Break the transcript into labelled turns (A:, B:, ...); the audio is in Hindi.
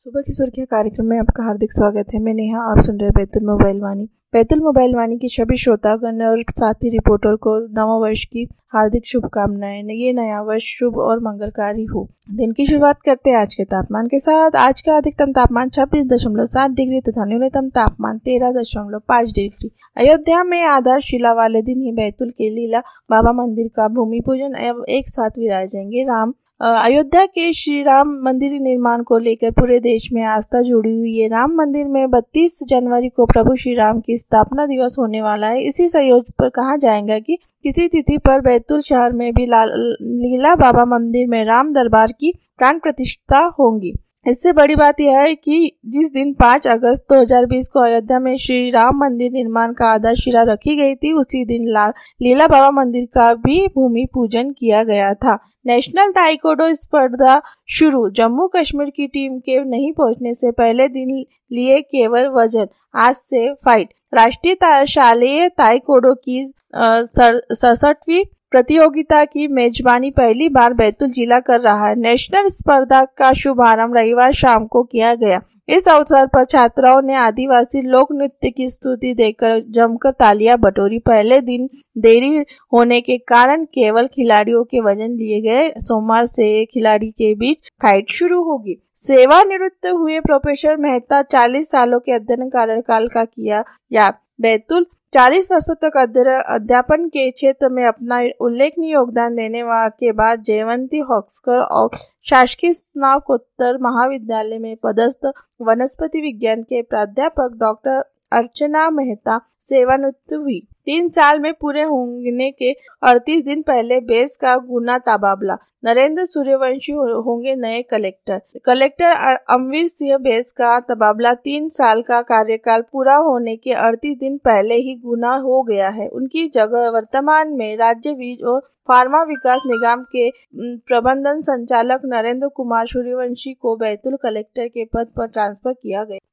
A: सुबह की सुर्खियां कार्यक्रम में आपका हार्दिक स्वागत है। मैं नेहा, आप सुन रहे बैतुल मोबाइल वाणी। बैतुल मोबाइल वाणी की सभी श्रोतागण और साथी रिपोर्टर को नवा वर्ष की हार्दिक शुभकामनाएं। ये नया वर्ष शुभ और मंगलकारी हो। दिन की शुरुआत करते हैं आज के तापमान के साथ। आज का अधिकतम तापमान 26.7 डिग्री तथा न्यूनतम तापमान 13.5 डिग्री। अयोध्या में आधारशिला वाले दिन ही बैतुल के लीला बाबा मंदिर का भूमि पूजन एवं एक साथ विराजेंगे। अयोध्या के श्री राम मंदिर निर्माण को लेकर पूरे देश में आस्था जुड़ी हुई है। राम मंदिर में 32 जनवरी को प्रभु श्री राम की स्थापना दिवस होने वाला है। इसी संयोग पर कहा जाएगा कि किसी तिथि पर बैतूल शहर में भी लीला बाबा मंदिर में राम दरबार की प्राण प्रतिष्ठा होंगी। इससे बड़ी बात यह है कि जिस दिन 5 अगस्त 2020 को अयोध्या में श्री राम मंदिर निर्माण का आधारशिला रखी गई थी, उसी दिन लीला बाबा मंदिर का भी भूमि पूजन किया गया था। नेशनल ताइक्वांडो स्पर्धा शुरू। जम्मू कश्मीर की टीम के नहीं पहुंचने से पहले दिन लिए केवल वजन, आज से फाइट। राष्ट्रीय शालेय ताइक्वांडो की 67वीं प्रतियोगिता की मेजबानी पहली बार बैतूल जिला कर रहा है। नेशनल स्पर्धा का शुभारंभ रविवार शाम को किया गया। इस अवसर पर छात्राओं ने आदिवासी लोक नृत्य की स्तुति देकर जमकर तालियां बटोरी। पहले दिन देरी होने के कारण केवल खिलाड़ियों के वजन लिए गए। सोमवार से खिलाड़ी के बीच फाइट शुरू होगी। सेवानिवृत्त हुए प्रोफेसर मेहता 40 सालों के अध्ययन कार्यकाल का किया याद। बैतूल 40 वर्षों तक अध्यापन के क्षेत्र में अपना उल्लेखनीय योगदान देने के बाद जयवंती हॉस्कर और शासकीय स्नातकोत्तर महाविद्यालय में पदस्थ वनस्पति विज्ञान के प्राध्यापक डॉक्टर अर्चना मेहता सेवानिवृत्त हुई। 3 साल में पूरे होने के 38 दिन पहले बेस का गुना तबादला। नरेंद्र सूर्यवंशी होंगे नए कलेक्टर अमवीर सिंह बेस का तबादला 3 साल का कार्यकाल पूरा होने के 38 दिन पहले ही गुना हो गया है। उनकी जगह वर्तमान में राज्य बीज और फार्मा विकास निगम के प्रबंधन संचालक नरेंद्र कुमार सूर्यवंशी को बैतूल कलेक्टर के पद पर ट्रांसफर किया गया।